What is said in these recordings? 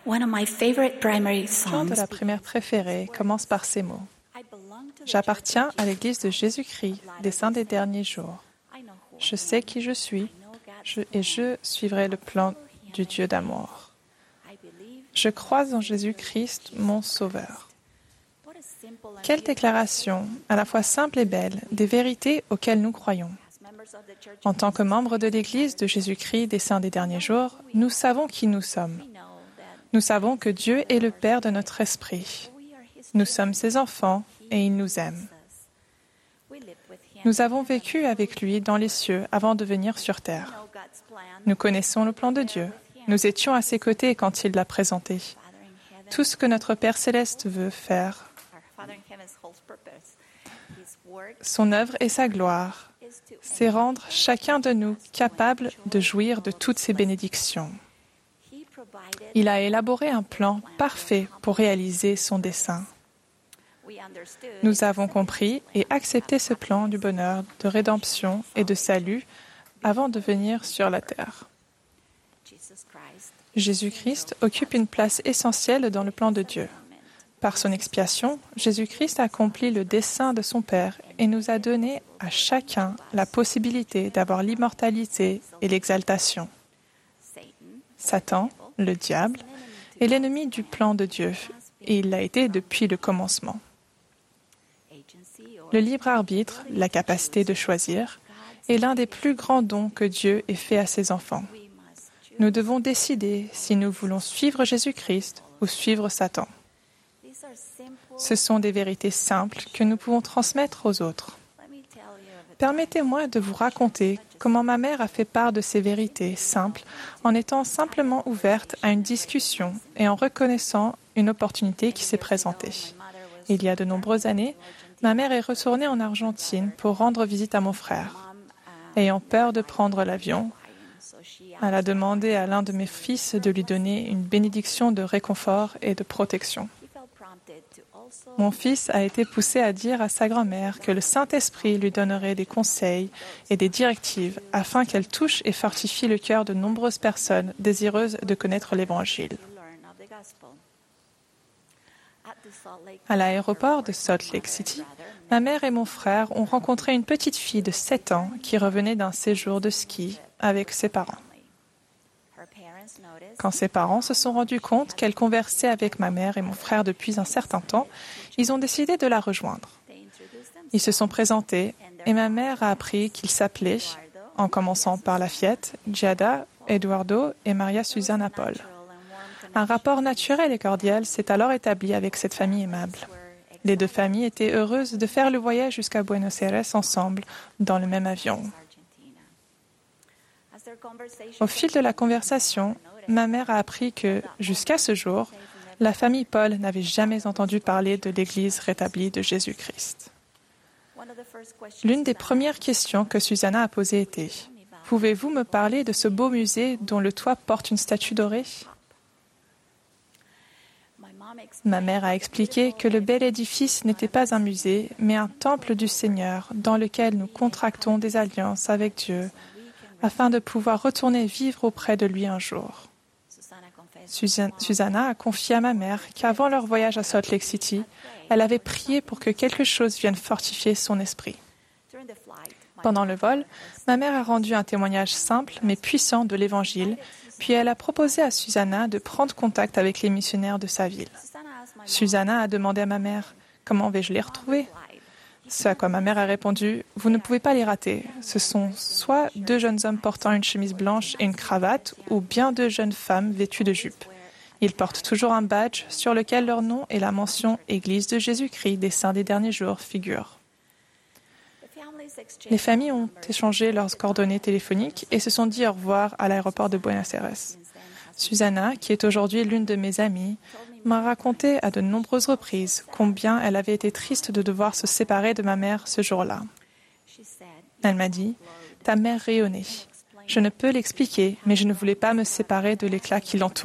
One of my favorite primary Le chant de songs. la primaire préférée commence par ces mots. J'appartiens à l'Église de Jésus-Christ, des saints des derniers jours. Je sais qui je suis et je suivrai le plan du Dieu d'amour. Je crois en Jésus-Christ, mon Sauveur. Quelle déclaration, à la fois simple et belle, des vérités auxquelles nous croyons. En tant que membres de l'Église de Jésus-Christ des saints des derniers jours, nous savons qui nous sommes. Nous savons que Dieu est le Père de notre esprit. Nous sommes ses enfants et il nous aime. Nous avons vécu avec lui dans les cieux avant de venir sur terre. Nous connaissons le plan de Dieu. Nous étions à ses côtés quand il l'a présenté. Tout ce que notre Père céleste veut faire, son œuvre et sa gloire, c'est rendre chacun de nous capable de jouir de toutes ses bénédictions. Il a élaboré un plan parfait pour réaliser son dessein. Nous avons compris et accepté ce plan du bonheur, de rédemption et de salut avant de venir sur la terre. Jésus-Christ occupe une place essentielle dans le plan de Dieu. Par son expiation, Jésus-Christ accomplit le dessein de son Père et nous a donné à chacun la possibilité d'avoir l'immortalité et l'exaltation. Satan, le diable, est l'ennemi du plan de Dieu et il l'a été depuis le commencement. Le libre arbitre, la capacité de choisir, est l'un des plus grands dons que Dieu ait fait à ses enfants. Nous devons décider si nous voulons suivre Jésus-Christ ou suivre Satan. Ce sont des vérités simples que nous pouvons transmettre aux autres. Permettez-moi de vous raconter comment ma mère a fait part de ces vérités simples en étant simplement ouverte à une discussion et en reconnaissant une opportunité qui s'est présentée. Il y a de nombreuses années, ma mère est retournée en Argentine pour rendre visite à mon frère. Ayant peur de prendre l'avion, elle a demandé à l'un de mes fils de lui donner une bénédiction de réconfort et de protection. Mon fils a été poussé à dire à sa grand-mère que le Saint-Esprit lui donnerait des conseils et des directives afin qu'elle touche et fortifie le cœur de nombreuses personnes désireuses de connaître l'Évangile. À l'aéroport de Salt Lake City, ma mère et mon frère ont rencontré une petite fille de 7 ans qui revenait d'un séjour de ski avec ses parents. Quand ses parents se sont rendus compte qu'elle conversait avec ma mère et mon frère depuis un certain temps, ils ont décidé de la rejoindre. Ils se sont présentés et ma mère a appris qu'ils s'appelaient, en commençant par la fillette, Giada, Eduardo et Maria Susana Paul. Un rapport naturel et cordial s'est alors établi avec cette famille aimable. Les deux familles étaient heureuses de faire le voyage jusqu'à Buenos Aires ensemble, dans le même avion. Au fil de la conversation, ma mère a appris que, jusqu'à ce jour, la famille Paul n'avait jamais entendu parler de l'Église rétablie de Jésus-Christ. L'une des premières questions que Susanna a posées était « Pouvez-vous me parler de ce beau musée dont le toit porte une statue dorée ?» Ma mère a expliqué que le bel édifice n'était pas un musée, mais un temple du Seigneur dans lequel nous contractons des alliances avec Dieu afin de pouvoir retourner vivre auprès de lui un jour. Susanna a confié à ma mère qu'avant leur voyage à Salt Lake City, elle avait prié pour que quelque chose vienne fortifier son esprit. Pendant le vol, ma mère a rendu un témoignage simple mais puissant de l'Évangile, puis elle a proposé à Susanna de prendre contact avec les missionnaires de sa ville. Susanna a demandé à ma mère « Comment vais-je les retrouver ?» Ce à quoi ma mère a répondu « Vous ne pouvez pas les rater. Ce sont soit 2 jeunes hommes portant une chemise blanche et une cravate, ou bien 2 jeunes femmes vêtues de jupe. Ils portent toujours un badge sur lequel leur nom et la mention « Église de Jésus-Christ des saints des derniers jours » figurent. Les familles ont échangé leurs coordonnées téléphoniques et se sont dit au revoir à l'aéroport de Buenos Aires. Susanna, qui est aujourd'hui l'une de mes amies, m'a raconté à de nombreuses reprises combien elle avait été triste de devoir se séparer de ma mère ce jour-là. Elle m'a dit « Ta mère rayonnait. Je ne peux l'expliquer, mais je ne voulais pas me séparer de l'éclat qui l'entourait. »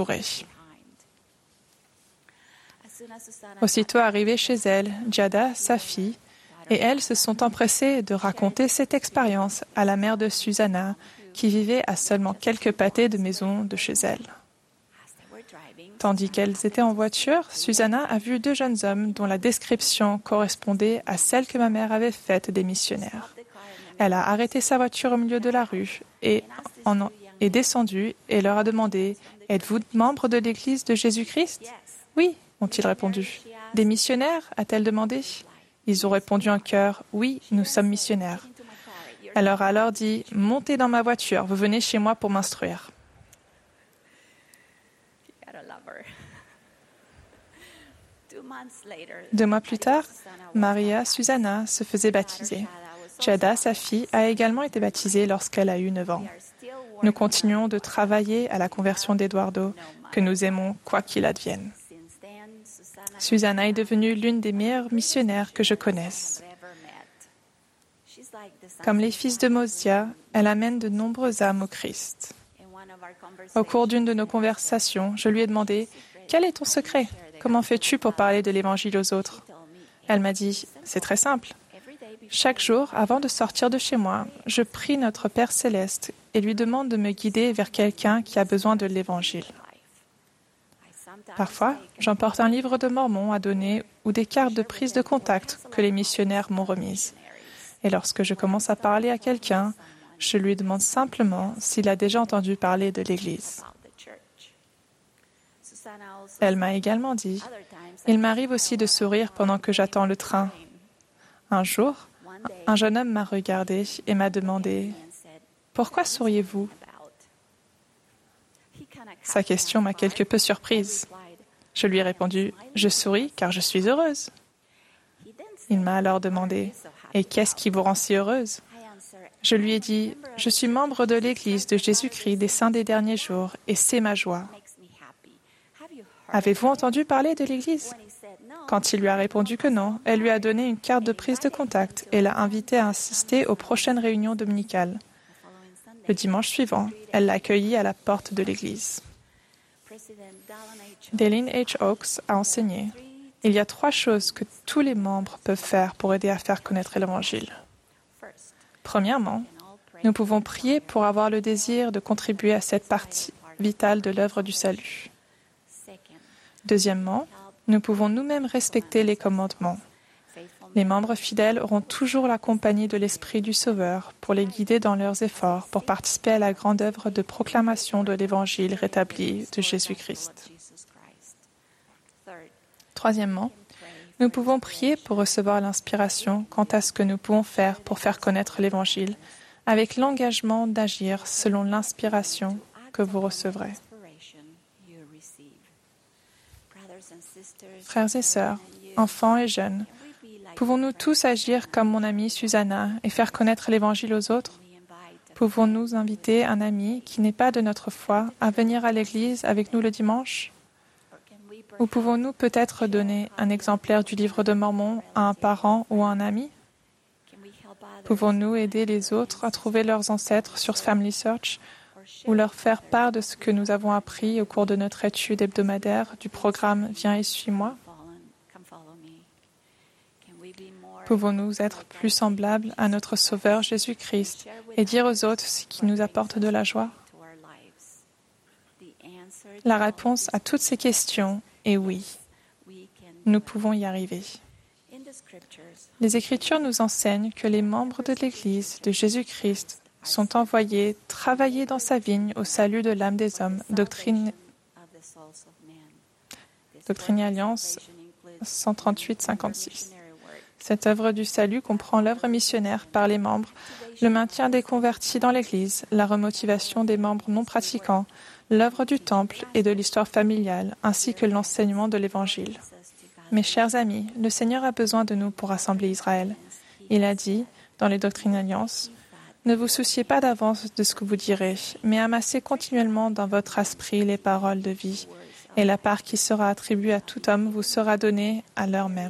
Aussitôt arrivée chez elle, Giada, sa fille, et elle se sont empressées de raconter cette expérience à la mère de Susanna, qui vivait à seulement quelques pâtés de maison de chez elle. Tandis qu'elles étaient en voiture, Susanna a vu deux jeunes hommes dont la description correspondait à celle que ma mère avait faite des missionnaires. Elle a arrêté sa voiture au milieu de la rue et est descendue et leur a demandé « Êtes-vous membre de l'Église de Jésus-Christ » ?« Oui, ont-ils répondu. »« Des missionnaires » a-t-elle demandé. Ils ont répondu en chœur « Oui, nous sommes missionnaires. » Elle leur a alors dit « Montez dans ma voiture, vous venez chez moi pour m'instruire. » 2 mois plus tard, Maria Susanna se faisait baptiser. Chada, sa fille, a également été baptisée lorsqu'elle a eu 9 ans. Nous continuons de travailler à la conversion d'Eduardo, que nous aimons quoi qu'il advienne. Susanna est devenue l'une des meilleures missionnaires que je connaisse. Comme les fils de Mosia, elle amène de nombreuses âmes au Christ. Au cours d'une de nos conversations, je lui ai demandé « Quel est ton secret ? Comment fais-tu pour parler de l'Évangile aux autres ?» Elle m'a dit « C'est très simple. Chaque jour, avant de sortir de chez moi, je prie notre Père céleste et lui demande de me guider vers quelqu'un qui a besoin de l'Évangile. Parfois, j'emporte un livre de Mormon à donner ou des cartes de prise de contact que les missionnaires m'ont remises. Et lorsque je commence à parler à quelqu'un, je lui demande simplement s'il a déjà entendu parler de l'Église. Elle m'a également dit « Il m'arrive aussi de sourire pendant que j'attends le train. » Un jour, un jeune homme m'a regardé et m'a demandé « Pourquoi souriez-vous » Sa question m'a quelque peu surprise. Je lui ai répondu « Je souris car je suis heureuse. » Il m'a alors demandé « Et qu'est-ce qui vous rend si heureuse ?» Je lui ai dit « Je suis membre de l'Église de Jésus-Christ des Saints des Derniers Jours et c'est ma joie. » Avez-vous entendu parler de l'Église ? Quand il lui a répondu que non, elle lui a donné une carte de prise de contact et l'a invité à assister aux prochaines réunions dominicales. Le dimanche suivant, elle l'a accueilli à la porte de l'Église. Dallin H. Oaks a enseigné « Il y a 3 choses que tous les membres peuvent faire pour aider à faire connaître l'Évangile. Premièrement, nous pouvons prier pour avoir le désir de contribuer à cette partie vitale de l'œuvre du salut. Deuxièmement, nous pouvons nous-mêmes respecter les commandements. Les membres fidèles auront toujours la compagnie de l'Esprit du Sauveur pour les guider dans leurs efforts pour participer à la grande œuvre de proclamation de l'Évangile rétabli de Jésus-Christ. Troisièmement, nous pouvons prier pour recevoir l'inspiration quant à ce que nous pouvons faire pour faire connaître l'Évangile, avec l'engagement d'agir selon l'inspiration que vous recevrez. Frères et sœurs, enfants et jeunes, pouvons-nous tous agir comme mon amie Susanna et faire connaître l'Évangile aux autres? Pouvons-nous inviter un ami qui n'est pas de notre foi à venir à l'Église avec nous le dimanche? Ou pouvons-nous peut-être donner un exemplaire du livre de Mormon à un parent ou à un ami? Pouvons-nous aider les autres à trouver leurs ancêtres sur Family Search ou leur faire part de ce que nous avons appris au cours de notre étude hebdomadaire du programme « Viens et suis-moi » ? Pouvons-nous être plus semblables à notre Sauveur Jésus-Christ et dire aux autres ce qui nous apporte de la joie? La réponse à toutes ces questions est oui. Nous pouvons y arriver. Les Écritures nous enseignent que les membres de l'Église de Jésus-Christ sont envoyés travailler dans sa vigne au salut de l'âme des hommes. Doctrine et Alliance 138-56. Cette œuvre du salut comprend l'œuvre missionnaire par les membres, le maintien des convertis dans l'Église, la remotivation des membres non pratiquants, l'œuvre du temple et de l'histoire familiale, ainsi que l'enseignement de l'Évangile. Mes chers amis, le Seigneur a besoin de nous pour rassembler Israël. Il a dit, dans les Doctrines et Alliances, « Ne vous souciez pas d'avance de ce que vous direz, mais amassez continuellement dans votre esprit les paroles de vie, et la part qui sera attribuée à tout homme vous sera donnée à l'heure même. »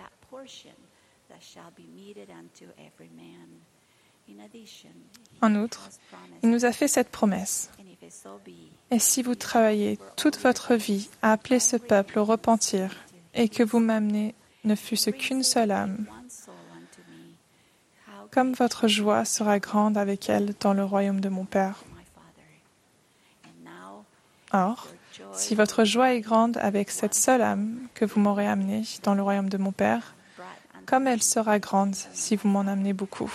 En outre, il nous a fait cette promesse. « Et si vous travaillez toute votre vie à appeler ce peuple au repentir, et que vous m'amenez ne fût-ce qu'une seule âme, comme votre joie sera grande avec elle dans le royaume de mon Père. » Or, si votre joie est grande avec cette seule âme que vous m'aurez amenée dans le royaume de mon Père, comme elle sera grande si vous m'en amenez beaucoup.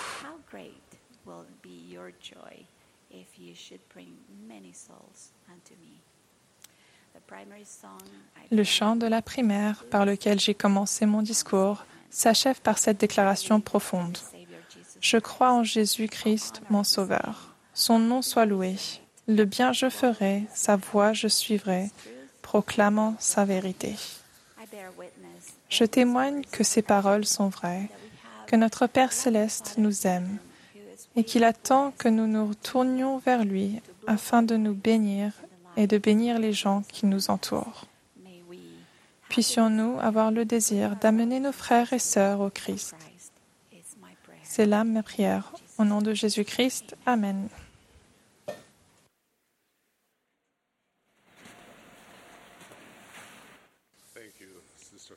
Le chant de la primaire par lequel j'ai commencé mon discours s'achève par cette déclaration profonde. Je crois en Jésus-Christ, mon Sauveur. Son nom soit loué. Le bien je ferai, sa voie je suivrai, proclamant sa vérité. Je témoigne que ces paroles sont vraies, que notre Père céleste nous aime et qu'il attend que nous nous tournions vers lui afin de nous bénir et de bénir les gens qui nous entourent. Puissions-nous avoir le désir d'amener nos frères et sœurs au Christ. C'est là ma prière. Au nom de Jésus-Christ. Amen.